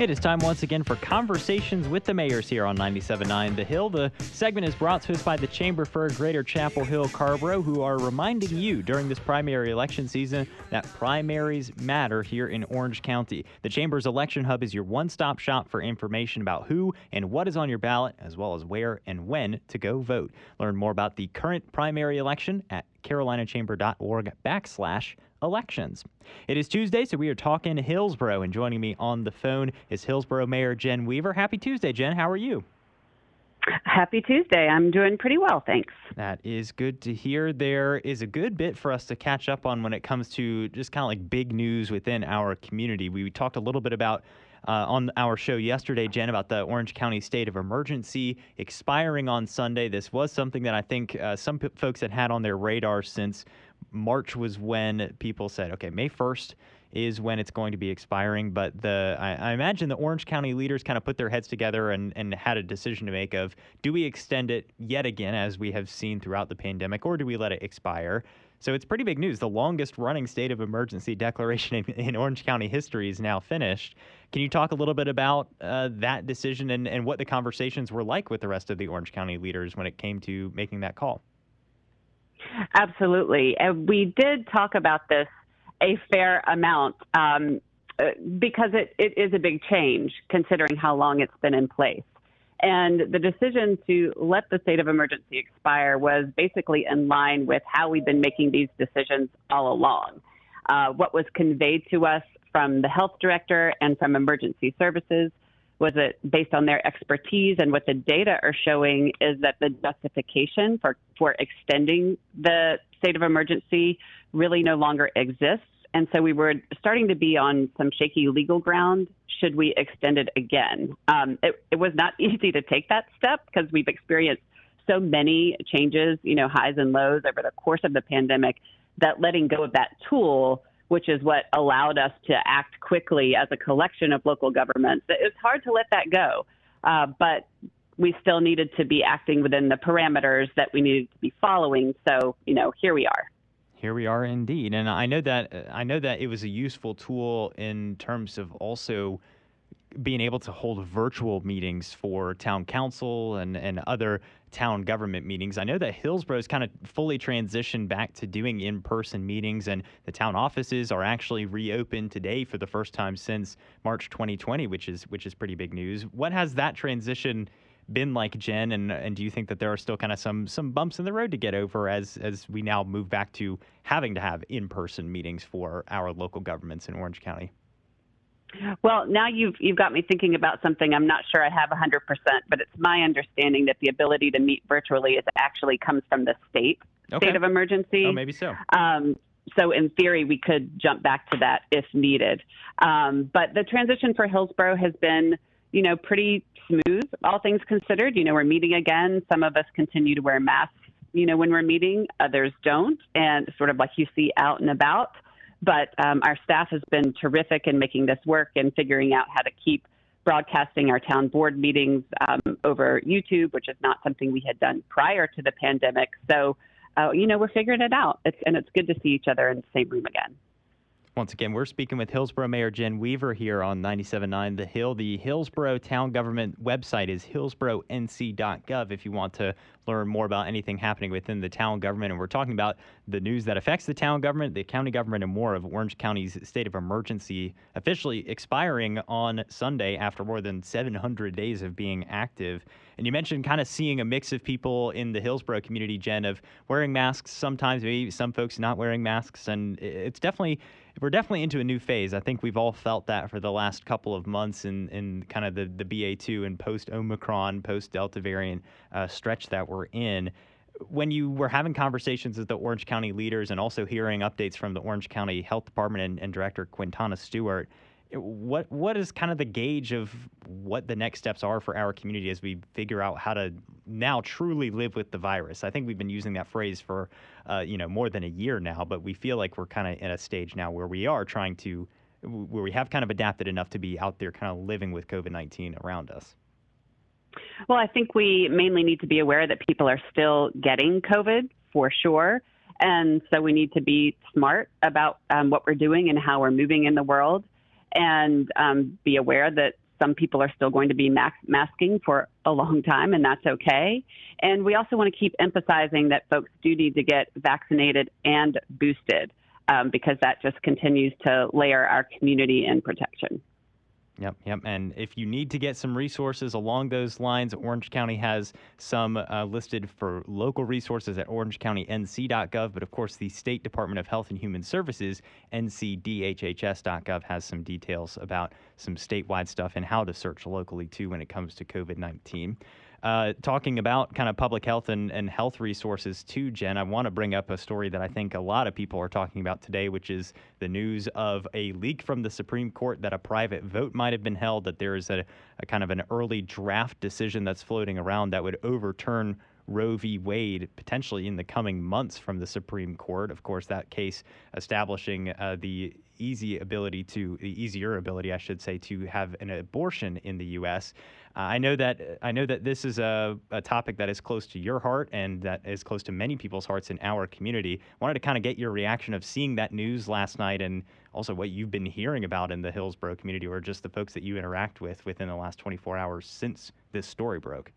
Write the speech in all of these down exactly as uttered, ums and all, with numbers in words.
It is time once again for Conversations with the Mayors here on ninety-seven point nine The Hill. The segment is brought to us by the Chamber for Greater Chapel Hill Carrboro, who are reminding you during this primary election season that primaries matter here in Orange County. The Chamber's election hub is your one-stop shop for information about who and what is on your ballot, as well as where and when to go vote. Learn more about the current primary election at carolinachamber.org backslash elections. It is Tuesday, so we are talking Hillsboro, and joining me on the phone is Hillsboro Mayor Jen Weaver. Happy Tuesday, Jen. How are you? Happy Tuesday. I'm doing pretty well, thanks. That is good to hear. There is a good bit for us to catch up on when it comes to just kind of like big news within our community. We talked a little bit about Uh, on our show yesterday, Jen, about the Orange County state of emergency expiring on Sunday. This was something that I think uh, some p- folks had had on their radar since March was when people said, okay, May first is when it's going to be expiring. But the I, I imagine the Orange County leaders kind of put their heads together and, and had a decision to make of, do we extend it yet again, as we have seen throughout the pandemic, or do we let it expire? So it's pretty big news. The longest running state of emergency declaration in, in Orange County history is now finished. Can you talk a little bit about uh, that decision and, and what the conversations were like with the rest of the Orange County leaders when it came to making that call? Absolutely. And we did talk about this a fair amount um, because it, it is a big change considering how long it's been in place. And the decision to let the state of emergency expire was basically in line with how we've been making these decisions all along. Uh, what was conveyed to us from the health director and from emergency services was that based on their expertise and what the data are showing is that the justification for, for extending the state of emergency really no longer exists. And so we were starting to be on some shaky legal ground. Should we extend it again? Um, it, it was not easy to take that step because we've experienced so many changes, you know, highs and lows over the course of the pandemic, that letting go of that tool, which is what allowed us to act quickly as a collection of local governments, it's hard to let that go. Uh, but we still needed to be acting within the parameters that we needed to be following. So, you know, here we are. Here we are indeed. And I know that I know that it was a useful tool in terms of also being able to hold virtual meetings for town council and, and other town government meetings. I know that Hillsboro's kind of fully transitioned back to doing in-person meetings, and the town offices are actually reopened today for the first time since March twenty twenty, which is which is pretty big news. What has that transition been like, Jen, and and do you think that there are still kind of some some bumps in the road to get over as as we now move back to having to have in-person meetings for our local governments in Orange County? Well, now you've you've got me thinking about something I'm not sure I have one hundred percent, but it's my understanding that the ability to meet virtually is actually comes from the state Okay. state of emergency. Oh, maybe so. Um, so in theory, we could jump back to that if needed. Um, but the transition for Hillsboro has been, you know, pretty smooth, all things considered. You know, we're meeting again. Some of us continue to wear masks, you know, when we're meeting. Others don't, and sort of like you see out and about. But um, our staff has been terrific in making this work and figuring out how to keep broadcasting our town board meetings um, over YouTube, which is not something we had done prior to the pandemic. So, uh, you know, we're figuring it out. It's, and it's good to see each other in the same room again. Once again, we're speaking with Hillsboro Mayor Jen Weaver here on ninety-seven point nine The Hill. The Hillsboro Town Government website is hillsboro n c dot gov if you want to learn more about anything happening within the town government. And we're talking about the news that affects the town government, the county government, and more of Orange County's state of emergency officially expiring on Sunday after more than seven hundred days of being active. And you mentioned kind of seeing a mix of people in the Hillsboro community, Jen, of wearing masks sometimes, maybe some folks not wearing masks. And it's definitely, we're definitely into a new phase. I think we've all felt that for the last couple of months in, in kind of the, the B A two and post-Omicron, post-Delta variant uh, stretch that we're in. When you were having conversations with the Orange County leaders and also hearing updates from the Orange County Health Department and, and Director Quintana Stewart, what what is kind of the gauge of what the next steps are for our community as we figure out how to now truly live with the virus? I think we've been using that phrase for uh, you know more than a year now, but we feel like we're kind of in a stage now where we are trying to, where we have kind of adapted enough to be out there kind of living with COVID nineteen around us. Well, I think we mainly need to be aware that people are still getting COVID for sure. And so we need to be smart about um, what we're doing and how we're moving in the world, and um, be aware that some people are still going to be max- masking for a long time, and that's okay. And we also want to keep emphasizing that folks do need to get vaccinated and boosted um, because that just continues to layer our community in protection. Yep, yep. And if you need to get some resources along those lines, Orange County has some uh, listed for local resources at orange county n c dot gov. But of course, the State Department of Health and Human Services, n c d h h s dot gov, has some details about some statewide stuff and how to search locally, too, when it comes to COVID nineteen. Uh, talking about kind of public health and, and health resources too, Jen, I want to bring up a story that I think a lot of people are talking about today, which is the news of a leak from the Supreme Court that a private vote might have been held, that there is a, a kind of an early draft decision that's floating around that would overturn Roe v. Wade potentially in the coming months from the Supreme Court. Of course, that case establishing uh, the easy ability to, the easier ability, I should say, to have an abortion in the U S. Uh, I know that I know that this is a, a topic that is close to your heart and that is close to many people's hearts in our community. Wanted to kind of get your reaction of seeing that news last night and also what you've been hearing about in the Hillsborough community, or just the folks that you interact with within the last twenty-four hours since this story broke.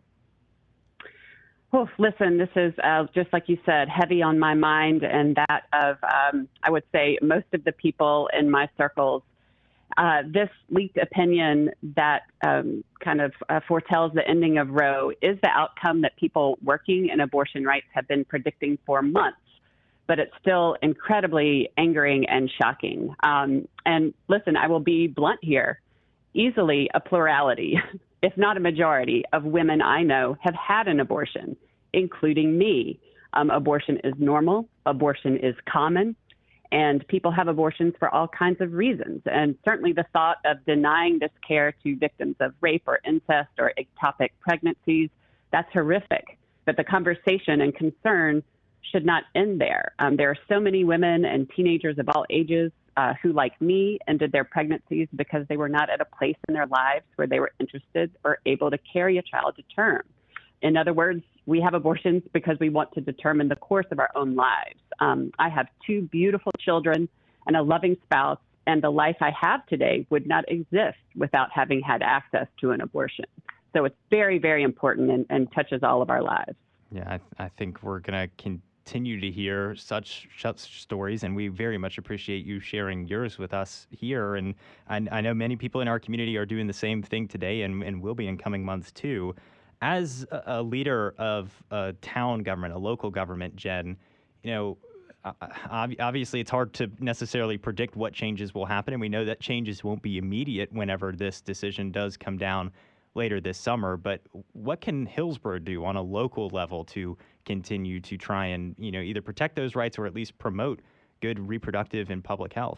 Well, listen, this is, uh, just like you said, heavy on my mind, and that of, um, I would say, most of the people in my circles. Uh, this leaked opinion that um, kind of uh, foretells the ending of Roe is the outcome that people working in abortion rights have been predicting for months. But it's still incredibly angering and shocking. Um, and listen, I will be blunt here. Easily a plurality, if not a majority, of women I know have had an abortion, including me. Um, abortion is normal. Abortion is common. And people have abortions for all kinds of reasons. And certainly the thought of denying this care to victims of rape or incest or ectopic pregnancies, that's horrific. But the conversation and concern should not end there. Um, there are so many women and teenagers of all ages uh, who, like me, ended their pregnancies because they were not at a place in their lives where they were interested or able to carry a child to term. In other words, we have abortions because we want to determine the course of our own lives. Um, I have two beautiful children and a loving spouse, and the life I have today would not exist without having had access to an abortion. So it's very, very important and, and touches all of our lives. Yeah, I, I think we're going to continue to hear such, such stories, and we very much appreciate you sharing yours with us here. And I, I know many people in our community are doing the same thing today and, and will be in coming months too. As a, a leader of a town government, a local government, Jen, you know, obviously it's hard to necessarily predict what changes will happen, and we know that changes won't be immediate whenever this decision does come down later this summer. But what can Hillsborough do on a local level to continue to try and, you know, either protect those rights or at least promote good reproductive and public health?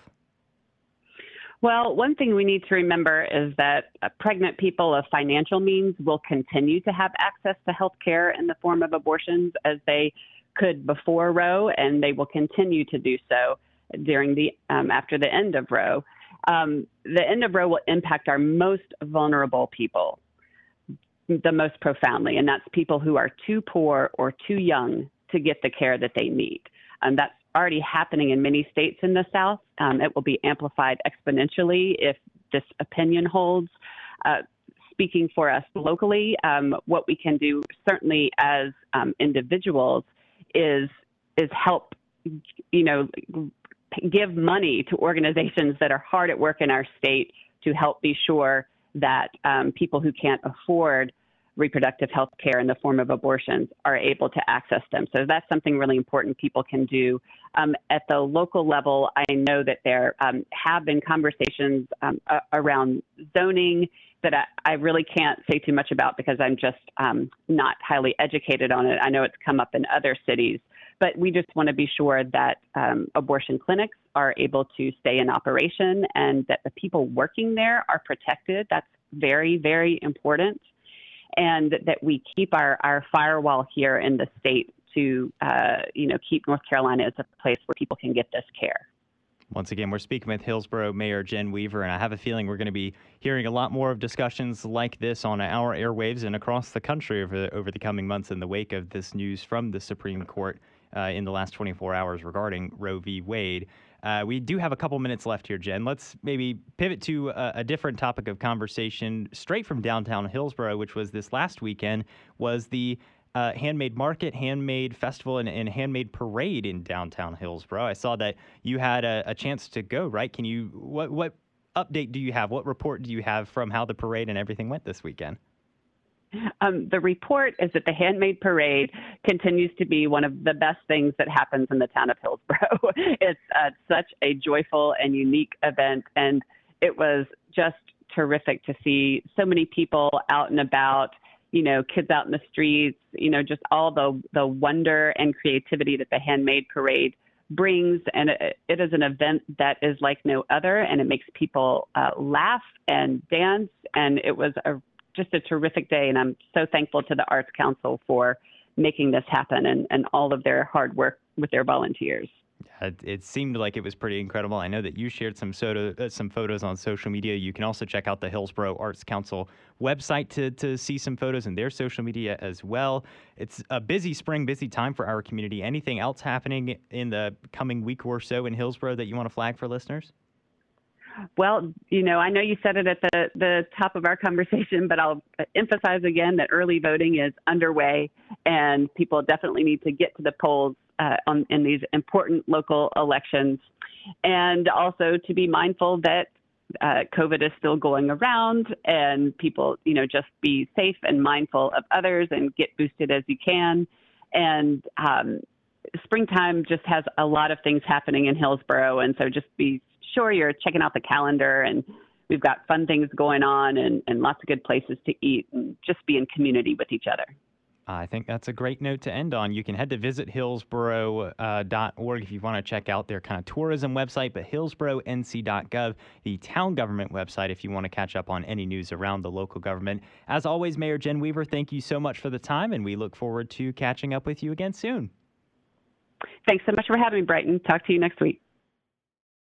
Well, one thing we need to remember is that uh, pregnant people of financial means will continue to have access to health care in the form of abortions as they could before Roe, and they will continue to do so during the um, after the end of Roe. Um, the end of Roe will impact our most vulnerable people the most profoundly, and that's people who are too poor or too young to get the care that they need. And that's already happening in many states in the South. Um, it will be amplified exponentially if this opinion holds. Uh, speaking for us locally, um, what we can do certainly as um, individuals is is help, you know, give money to organizations that are hard at work in our state to help be sure that um, people who can't afford reproductive health care in the form of abortions are able to access them. So that's something really important people can do. Um, at the local level, I know that there um, have been conversations um, uh, around zoning that I, I really can't say too much about because I'm just um, not highly educated on it. I know it's come up in other cities, but we just want to be sure that um, abortion clinics are able to stay in operation and that the people working there are protected. That's very, very important. And that we keep our, our firewall here in the state to, uh, you know, keep North Carolina as a place where people can get this care. Once again, we're speaking with Hillsborough Mayor Jen Weaver, and I have a feeling we're going to be hearing a lot more of discussions like this on our airwaves and across the country over, over the coming months in the wake of this news from the Supreme Court uh, in the last twenty-four hours regarding Roe v. Wade. Uh, we do have a couple minutes left here, Jen. Let's maybe pivot to a, a different topic of conversation straight from downtown Hillsborough, which was this last weekend, was the uh, Handmade Market, Handmade Festival, and, and Handmade Parade in downtown Hillsborough. I saw that you had a, a chance to go, right? Can you, what, what update do you have? What report do you have from how the parade and everything went this weekend? Um, the report is that the Handmade Parade continues to be one of the best things that happens in the town of Hillsborough. It's uh, such a joyful and unique event, and it was just terrific to see so many people out and about, you know, kids out in the streets, you know, just all the, the wonder and creativity that the Handmade Parade brings. And it, it is an event that is like no other, and it makes people uh, laugh and dance, and it was a just a terrific day, and I'm so thankful to the Arts Council for making this happen and, and all of their hard work with their volunteers. It, it seemed like it was pretty incredible. I know that you shared some soda, uh, some photos on social media. You can also check out the Hillsborough Arts Council website to, to see some photos in their social media as well. It's a busy spring, busy time for our community. Anything else happening in the coming week or so in Hillsborough that you want to flag for listeners? Well, you know, I know you said it at the, the top of our conversation, but I'll emphasize again that early voting is underway, and people definitely need to get to the polls uh, on, in these important local elections, and also to be mindful that uh, COVID is still going around, and people, you know, just be safe and mindful of others and get boosted as you can. And um, springtime just has a lot of things happening in Hillsborough, and so just be sure you're checking out the calendar, and we've got fun things going on and, and lots of good places to eat, and just be in community with each other. I think that's a great note to end on. You can head to visit hillsborough dot org if you want to check out their kind of tourism website, but hillsborough n c dot gov, the town government website, if you want to catch up on any news around the local government. As always, Mayor Jen Weaver, thank you so much for the time, and we look forward to catching up with you again soon. Thanks so much for having me, Brighton. Talk to you next week.